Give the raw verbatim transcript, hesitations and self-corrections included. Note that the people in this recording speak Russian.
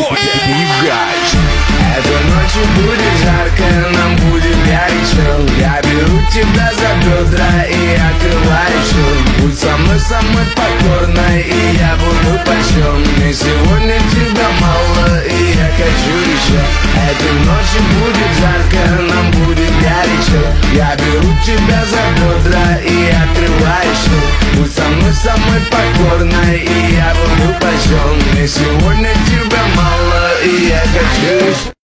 выходит Нефтегаз. Этой ночью будет жарко, нам будет горячо. Я беру тебя за бедра и открываю счет. Будь со мной самой покорной, и я буду польщен. Мне сегодня тебя мало, и я хочу еще. Этой ночью будет жарко, нам будет горячо. Я беру тебя